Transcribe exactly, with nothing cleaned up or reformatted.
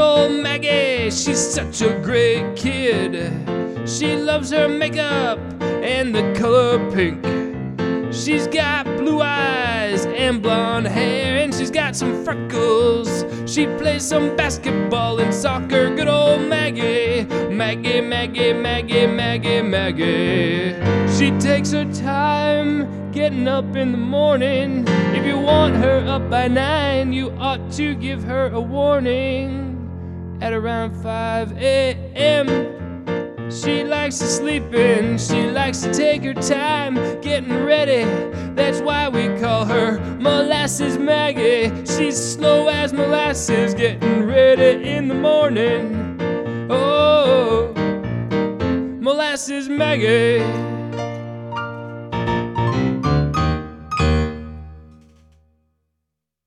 old Maggie, she's such a great kid. She loves her makeup and the color pink. She's got blue eyes and blonde hair, and she's got some freckles. She plays some basketball and soccer. Good old Maggie, Maggie, Maggie, Maggie, Maggie, Maggie. She takes her time getting up in the morning. If you want her up by nine, you ought to give her a warning. At around five a m she likes to sleep in, she likes to take her time getting ready. That's why we call her Molasses Maggie. She's slow as molasses, getting ready in the morning. Oh, Molasses Maggie.